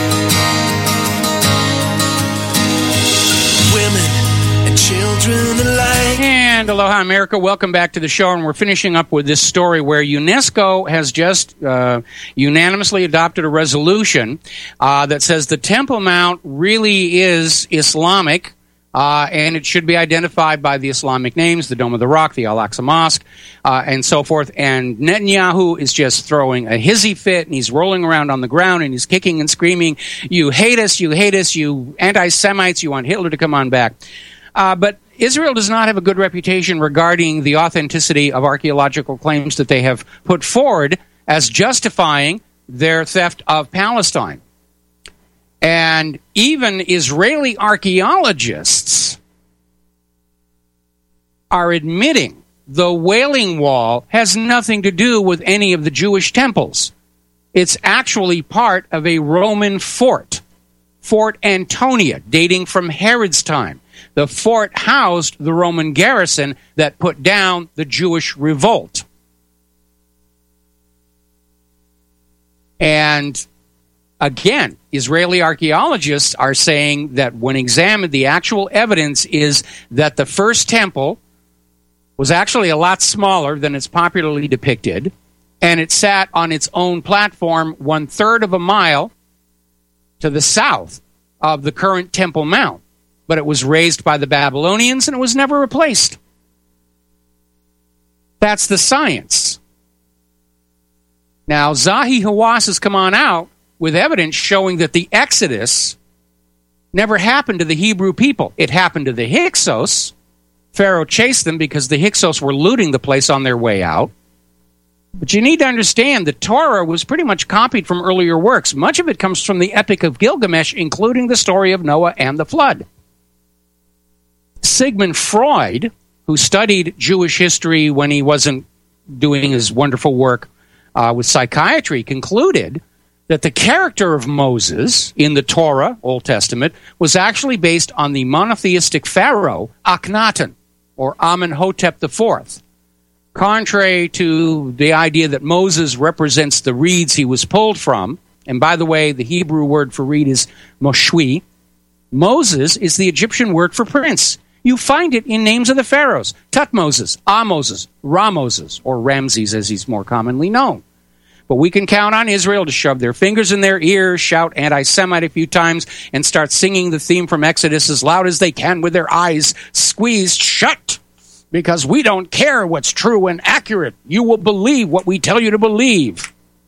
Women and children alike. And aloha, America. Welcome back to the show. And we're finishing up with this story where UNESCO has just uh, unanimously adopted a resolution uh, that says the Temple Mount really is Islamic. Uh, and it should be identified by the Islamic names, the Dome of the Rock, the Al-Aqsa Mosque, uh, and so forth. And Netanyahu is just throwing a hissy fit, and he's rolling around on the ground, and he's kicking and screaming, you hate us, you hate us, you anti-Semites, you want Hitler to come on back. Uh, but Israel does not have a good reputation regarding the authenticity of archaeological claims that they have put forward as justifying their theft of Palestine. And even Israeli archaeologists are admitting the Wailing Wall has nothing to do with any of the Jewish temples. It's actually part of a Roman fort, Fort Antonia, dating from Herod's time. The fort housed the Roman garrison that put down the Jewish revolt. And again, Israeli archaeologists are saying that when examined, the actual evidence is that the first temple was actually a lot smaller than it's popularly depicted, and it sat on its own platform one-third of a mile to the south of the current Temple Mount. But it was raised by the Babylonians, and it was never replaced. That's the science. Now, Zahi Hawass has come on out with evidence showing that the Exodus never happened to the Hebrew people. It happened to the Hyksos. Pharaoh chased them because the Hyksos were looting the place on their way out. But you need to understand the Torah was pretty much copied from earlier works. Much of it comes from the Epic of Gilgamesh, including the story of Noah and the flood. Sigmund Freud, who studied Jewish history when he wasn't doing his wonderful work uh, with psychiatry, concluded that the character of Moses in the Torah, Old Testament, was actually based on the monotheistic pharaoh Akhenaten, or Amenhotep the Fourth. Contrary to the idea that Moses represents the reeds he was pulled from, and by the way, the Hebrew word for reed is Moshwi, Moses is the Egyptian word for prince. You find it in names of the pharaohs: Tutmoses, Ahmoses, Ramoses, or Ramses as he's more commonly known. But we can count on Israel to shove their fingers in their ears, shout anti-Semite a few times, and start singing the theme from Exodus as loud as they can with their eyes squeezed shut. Because we don't care what's true and accurate. You will believe what we tell you to believe.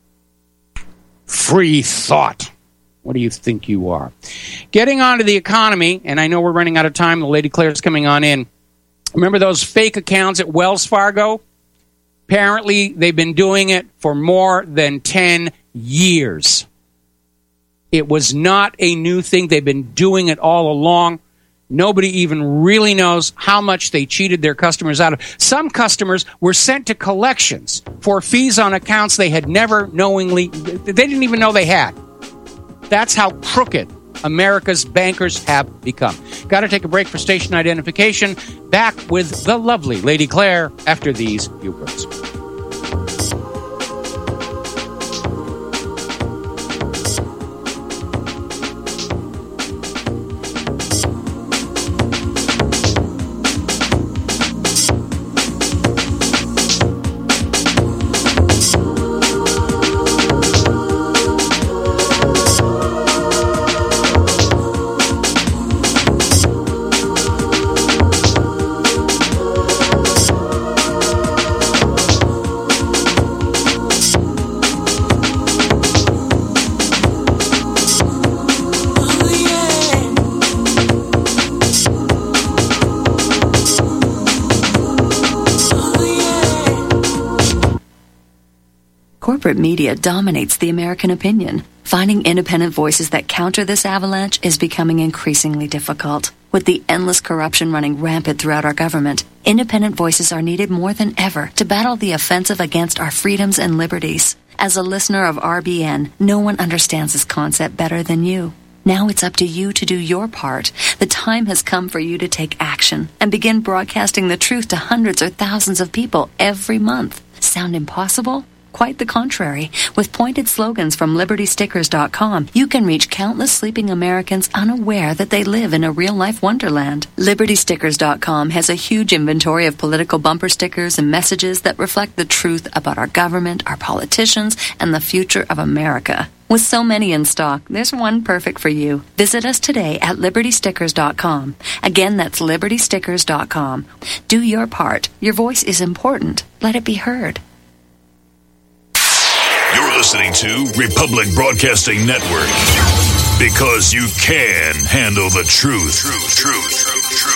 Free thought. What do you think you are? Getting on to the economy, and I know we're running out of time. The Lady Claire's coming on in. Remember those fake accounts at Wells Fargo? Apparently, they've been doing it for more than ten years. It was not a new thing. They've been doing it all along. Nobody even really knows how much they cheated their customers out of. Some customers were sent to collections for fees on accounts they had never knowingly, they didn't even know they had. That's how crooked America's bankers have become. Got to take a break for station identification. Back with the lovely Lady Claire after these few words. Corporate media dominates the American opinion. Finding independent voices that counter this avalanche is becoming increasingly difficult. With the endless corruption running rampant throughout our government, independent voices are needed more than ever to battle the offensive against our freedoms and liberties. As a listener of R B N, no one understands this concept better than you. Now it's up to you to do your part. The time has come for you to take action and begin broadcasting the truth to hundreds or thousands of people every month. Sound impossible? Quite the contrary. With pointed slogans from Liberty Stickers dot com, you can reach countless sleeping Americans unaware that they live in a real-life wonderland. Liberty Stickers dot com has a huge inventory of political bumper stickers and messages that reflect the truth about our government, our politicians, and the future of America. With so many in stock, there's one perfect for you. Visit us today at liberty stickers dot com. Again, that's liberty stickers dot com. Do your part. Your voice is important. Let it be heard. You're listening to Republic Broadcasting Network. Because you can handle the truth. Truth, truth, truth, truth.